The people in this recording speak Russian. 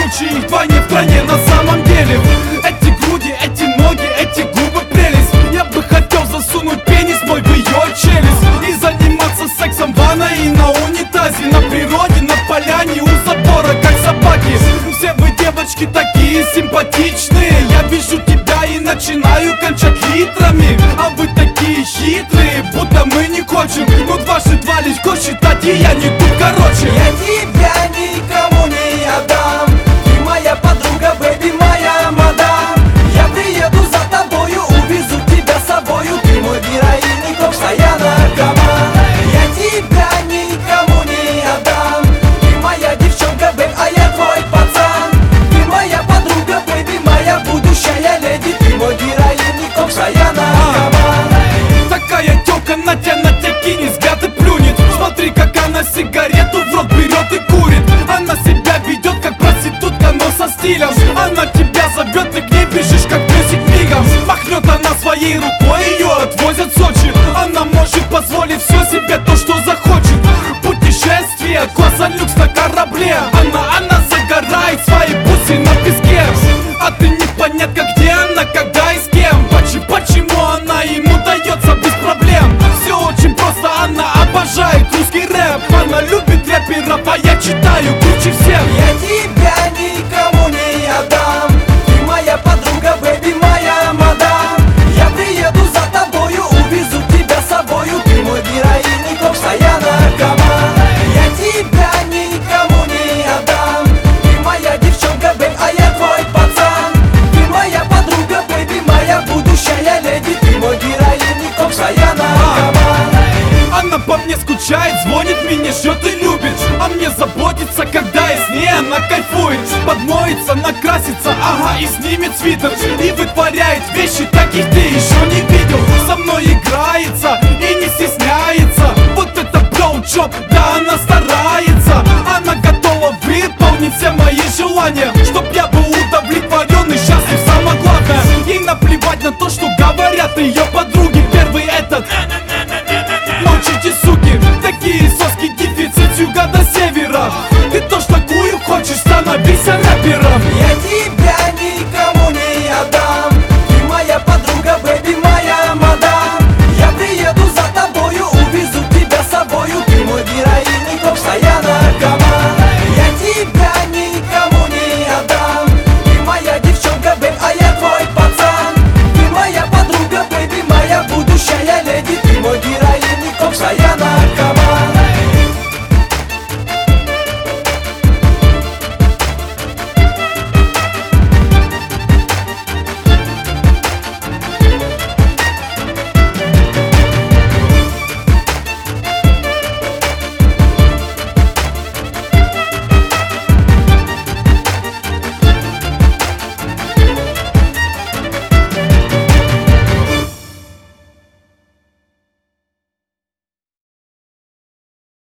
случае их вдвойне в стране. На самом деле эти груди, эти ноги, эти губы прелесть. Я бы хотел засунуть пенис мой в ее челюсть и заниматься сексом в ванной и на унитазе, на природе, на поляне, у забора, как собаки. Все вы, девочки, такие симпатичные. Я вижу тебя и начинаю кончать литрами. А вы такие хитрые, будто мы не хочем. Ну дважды два легко считать, и я не тут, короче. Я тебя никому не отдам. Ты моя подруга, бэби, моя мадам. Я приеду за тобою, увезу тебя с собою. Ты мой героин и постоянно наркоман. Я тебя никому не отдам. Ты моя девчонка, бэб, а я твой пацан. Ты моя подруга, бэби, моя будущая леди. Ты мой героин и постоянно наркоман. Такая тёлка на тебя кинет, взгляд и плюнет. Смотри, как она сигарету в рот берет и курит. Она себя ведет как проститутка, но со стилем. Она тебя зовет, ты к ней бежишь, как песик мигом. Махнет она своей рукой, ее отвозят в Сочи. Она может позволить все себе, то, что захочет. Путешествие, класса люкс на корабле. Она загорает свои бусы на песке. А ты непонятно, где она, когда и с кем. Почему она ему дается без проблем? Все очень просто, она обожает русский рэп. Она любит рэперов, а я читаю круче всех. Я тебя никому не отдам. Ты моя подруга, бэби, моя мадам. Я приеду за тобою, увезу тебя с собою. Ты мой героин и постоянно наркоман. Я тебя никому не отдам. Ты моя девчонка, бэб, а я твой пацан. Ты моя подруга, бэби, моя будущая леди. Ты мой героин и постоянно наркоман. Она по мне скучает, звонит, меня ждет и любит. А мне заботится, когда я с ней, она кайфует. Подмоется, накрасится, ага, и снимет свитер. И вытворяет вещи, таких ты еще не видел. Со мной играется и не стесняется. Вот это блоуджоп, да, она старается. Она готова выполнить все мои желания, чтоб я был удовлетворен и счастлив, самое главное. Ей наплевать на то, что говорят ее